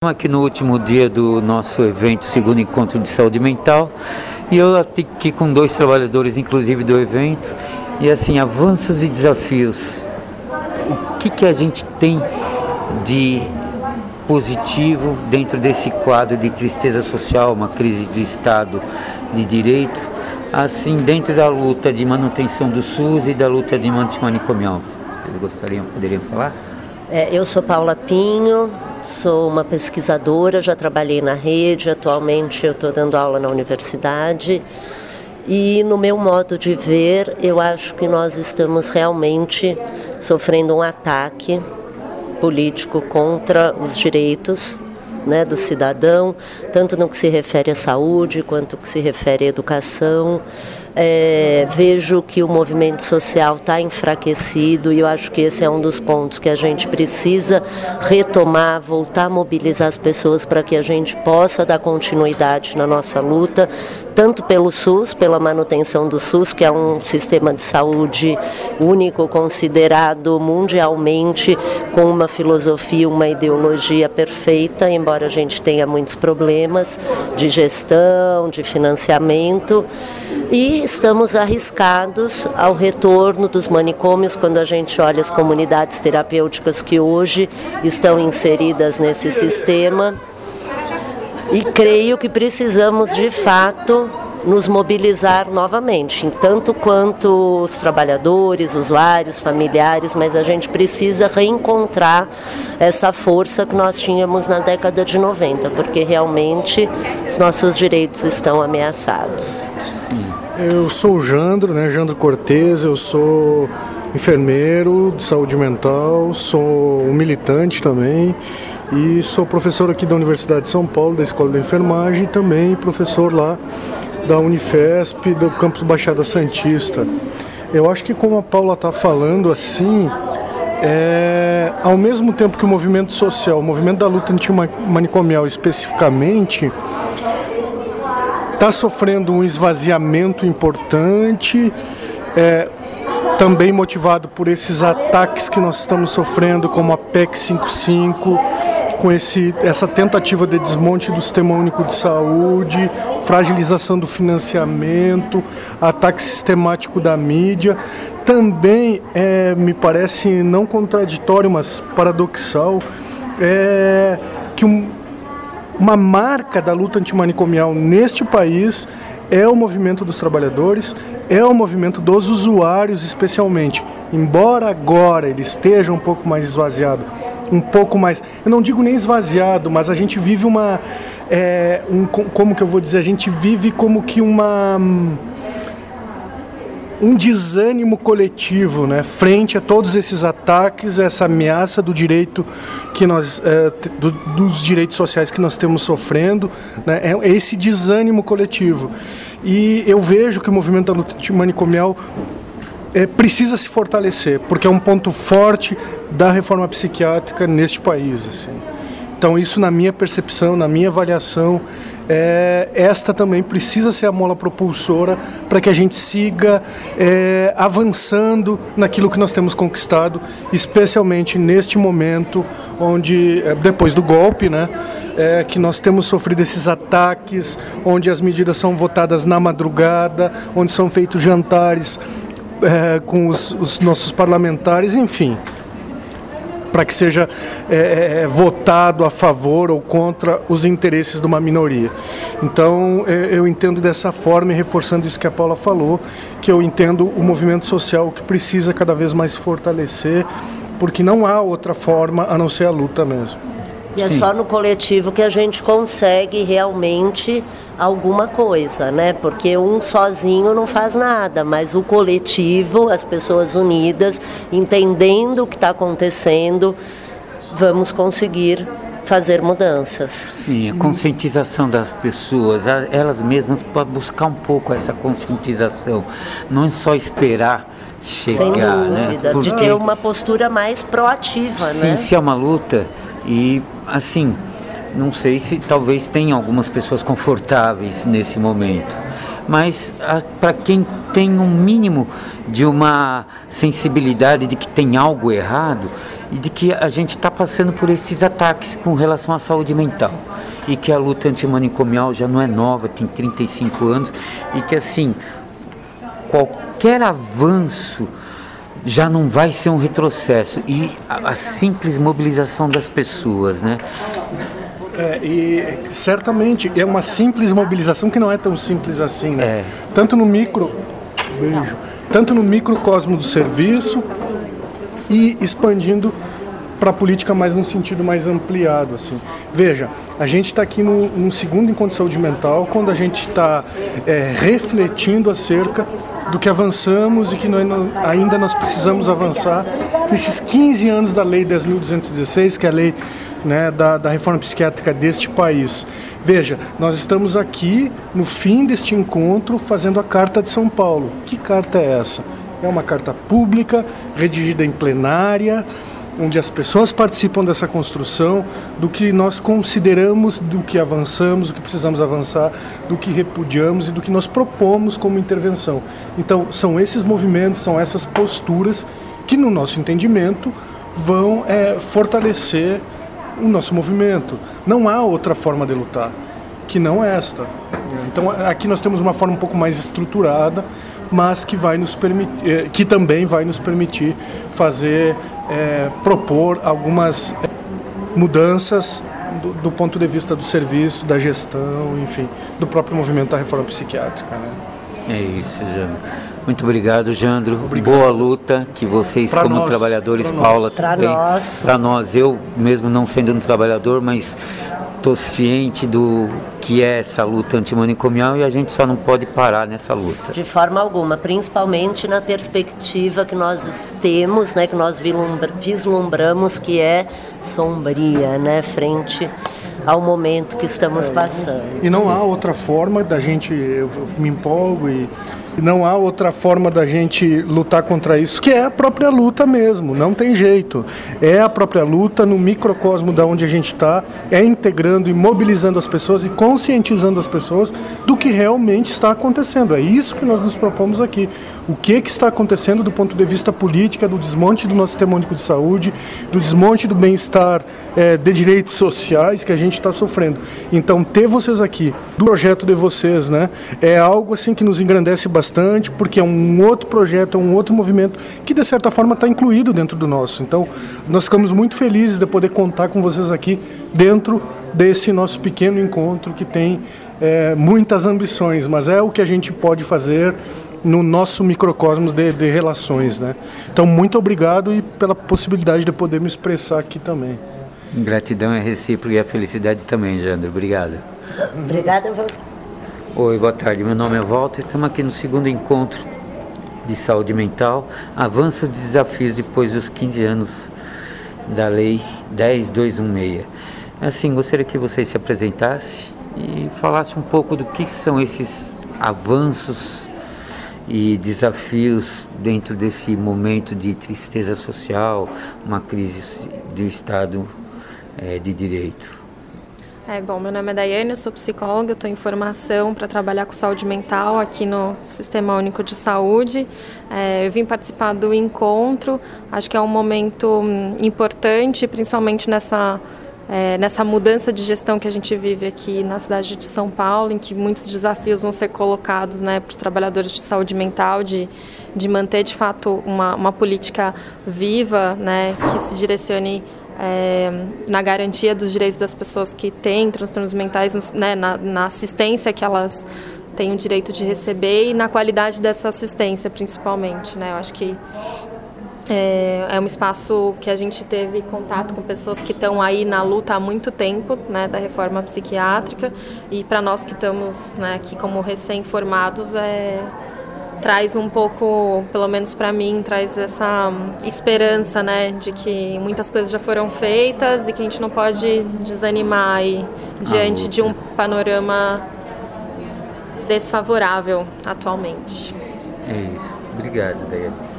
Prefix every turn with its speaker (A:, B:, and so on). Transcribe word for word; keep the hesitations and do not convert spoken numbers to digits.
A: Aqui no último dia do nosso evento, segundo encontro de saúde mental, e eu aqui com dois trabalhadores, inclusive do evento, e assim, avanços e desafios. O que que a gente tem de positivo dentro desse quadro de tristeza social, uma crise do Estado de Direito, assim, dentro da luta de manutenção do SUS e da luta de antimanicomial? Vocês gostariam, poderiam falar?
B: É, eu sou Paula Pinho, sou uma pesquisadora, já trabalhei na rede, atualmente eu estou dando aula na universidade e no meu modo de ver, eu acho que nós estamos realmente sofrendo um ataque político contra os direitos, né, do cidadão, tanto no que se refere à saúde quanto no que se refere à educação. É, vejo que o movimento social está enfraquecido e eu acho que esse é um dos pontos que a gente precisa retomar, voltar a mobilizar as pessoas para que a gente possa dar continuidade na nossa luta, tanto pelo SUS, pela manutenção do SUS, que é um sistema de saúde único, considerado mundialmente, com uma filosofia, uma ideologia perfeita, embora a gente tenha muitos problemas de gestão, de financiamento. E estamos arriscados ao retorno dos manicômios quando a gente olha as comunidades terapêuticas que hoje estão inseridas nesse sistema. E creio que precisamos, de fato, nos mobilizar novamente, tanto quanto os trabalhadores, usuários, familiares, mas a gente precisa reencontrar essa força que nós tínhamos na década de noventa, porque realmente os nossos direitos estão ameaçados.
C: Sim. Eu sou o Jandro, né, Jandro Cortez, eu sou enfermeiro de saúde mental, sou um militante também e sou professor aqui da Universidade de São Paulo, da Escola de Enfermagem e também professor lá da Unifesp, do campus Baixada Santista. Eu acho que como a Paula está falando assim, é, ao mesmo tempo que o movimento social, o movimento da luta antimanicomial especificamente, está sofrendo um esvaziamento importante, é, também motivado por esses ataques que nós estamos sofrendo, como a P E C cinquenta e cinco, com esse, essa tentativa de desmonte do Sistema Único de Saúde, fragilização do financiamento, ataque sistemático da mídia. Também é, me parece não contraditório, mas paradoxal, é, que um, uma marca da luta antimanicomial neste país é o movimento dos trabalhadores, é o movimento dos usuários especialmente. Embora agora ele esteja um pouco mais esvaziado, um pouco mais, eu não digo nem esvaziado, mas a gente vive uma, é, um, como que eu vou dizer, a gente vive como que uma, um desânimo coletivo, né, frente a todos esses ataques, essa ameaça do direito que nós, é, do, dos direitos sociais que nós temos sofrendo, né, é esse desânimo coletivo. E eu vejo que o movimento da luta antimanicomial É, precisa se fortalecer, porque é um ponto forte da reforma psiquiátrica neste país. Assim. Então isso, na minha percepção, na minha avaliação, é, esta também precisa ser a mola propulsora para que a gente siga é, avançando naquilo que nós temos conquistado, especialmente neste momento, onde, depois do golpe, né, é, que nós temos sofrido esses ataques, onde as medidas são votadas na madrugada, onde são feitos jantares É, com os, os nossos parlamentares, enfim, para que seja é, votado a favor ou contra os interesses de uma minoria. Então, é, eu entendo dessa forma, e reforçando isso que a Paula falou, que eu entendo o movimento social que precisa cada vez mais se fortalecer, porque não há outra forma a não ser a luta mesmo.
B: E é Sim. só no coletivo que a gente consegue realmente alguma coisa, né? Porque um sozinho não faz nada, mas o coletivo, as pessoas unidas, entendendo o que está acontecendo, vamos conseguir fazer mudanças.
A: Sim, a conscientização das pessoas, elas mesmas, para buscar um pouco essa conscientização, não é só esperar chegar,
B: sem dúvida,
A: né? Porque,
B: de ter uma postura mais proativa,
A: sim,
B: né?
A: Sim, se é uma luta. E, assim, não sei se talvez tenha algumas pessoas confortáveis nesse momento, mas para quem tem um mínimo de uma sensibilidade de que tem algo errado, e de que a gente está passando por esses ataques com relação à saúde mental e que a luta antimanicomial já não é nova, tem trinta e cinco anos e que assim, qualquer avanço já não vai ser um retrocesso e a, a simples mobilização das pessoas, né?
C: É, e certamente é uma simples mobilização que não é tão simples assim, né?
A: É.
C: Tanto no micro, beijo, tanto no microcosmo do serviço e expandindo para a política mais num sentido mais ampliado, assim. Veja, a gente está aqui no, no segundo encontro de saúde mental, quando a gente está é, refletindo acerca do que avançamos e que nós, ainda nós precisamos avançar nesses quinze anos da Lei dez mil duzentos e dezesseis, que é a lei, né, da, da reforma psiquiátrica deste país. Veja, nós estamos aqui no fim deste encontro fazendo a Carta de São Paulo. Que carta é essa? É uma carta pública, redigida em plenária, onde as pessoas participam dessa construção, do que nós consideramos, do que avançamos, do que precisamos avançar, do que repudiamos e do que nós propomos como intervenção. Então, são esses movimentos, são essas posturas que, no nosso entendimento, vão é, fortalecer o nosso movimento. Não há outra forma de lutar que não esta. Então, aqui nós temos uma forma um pouco mais estruturada, mas que, vai nos permitir, que também vai nos permitir fazer, é, propor algumas mudanças do, do ponto de vista do serviço, da gestão, enfim, do próprio movimento da reforma psiquiátrica, né?
A: É isso, Jandro. Muito obrigado, Jandro.
C: Obrigado.
A: Boa luta que vocês, pra como nós, trabalhadores,
C: pra
A: Paula,
C: nós.
A: também.
B: Para nós.
A: Para nós, eu mesmo não sendo um trabalhador, mas estou ciente do que é essa luta antimanicomial e a gente só não pode parar nessa luta.
B: De forma alguma, principalmente na perspectiva que nós temos, né, que nós vislumbramos, que é sombria, né, frente ao momento que estamos passando.
C: E não há outra forma da gente, eu me empolgo e não há outra forma da gente lutar contra isso, que é a própria luta mesmo, não tem jeito. É a própria luta no microcosmo da onde a gente está, é integrando e mobilizando as pessoas e conscientizando as pessoas do que realmente está acontecendo. É isso que nós nos propomos aqui. O que, que está acontecendo do ponto de vista político, do desmonte do nosso sistema único de saúde, do desmonte do bem-estar é, de direitos sociais que a gente está sofrendo. Então, ter vocês aqui, do projeto de vocês, né, é algo assim que nos engrandece bastante. Bastante, porque é um outro projeto, é um outro movimento que de certa forma está incluído dentro do nosso. Então, nós ficamos muito felizes de poder contar com vocês aqui dentro desse nosso pequeno encontro que tem é, muitas ambições, mas é o que a gente pode fazer no nosso microcosmos de, de relações, né? Então, muito obrigado e pela possibilidade de poder me expressar aqui também.
A: Gratidão é recíproca e a felicidade também, Jandro. Obrigado.
B: Obrigada a você.
A: Oi, boa tarde. Meu nome é Walter. Estamos aqui no segundo encontro de saúde mental. Avanços e desafios depois dos quinze anos da Lei dez mil duzentos e dezesseis. Assim, gostaria que você se apresentasse e falasse um pouco do que são esses avanços e desafios dentro desse momento de tristeza social, uma crise do Estado é, de Direito.
D: É, bom, meu nome é Daiane, eu sou psicóloga, estou em formação para trabalhar com saúde mental aqui no Sistema Único de Saúde. É, eu vim participar do encontro, acho que é um momento hum, importante, principalmente nessa, é, nessa mudança de gestão que a gente vive aqui na cidade de São Paulo, em que muitos desafios vão ser colocados, né, para os trabalhadores de saúde mental, de, de manter de fato uma, uma política viva, né, que se direcione É, na garantia dos direitos das pessoas que têm transtornos mentais, né, na, na assistência que elas têm o direito de receber e na qualidade dessa assistência, principalmente, né? Eu acho que é, é um espaço que a gente teve contato com pessoas que estão aí na luta há muito tempo, né, da reforma psiquiátrica, e para nós que estamos, né, aqui como recém-formados, é... traz um pouco, pelo menos para mim, traz essa esperança, né, de que muitas coisas já foram feitas e que a gente não pode desanimar aí, diante de um panorama desfavorável atualmente.
A: É isso. Obrigado, Daiane.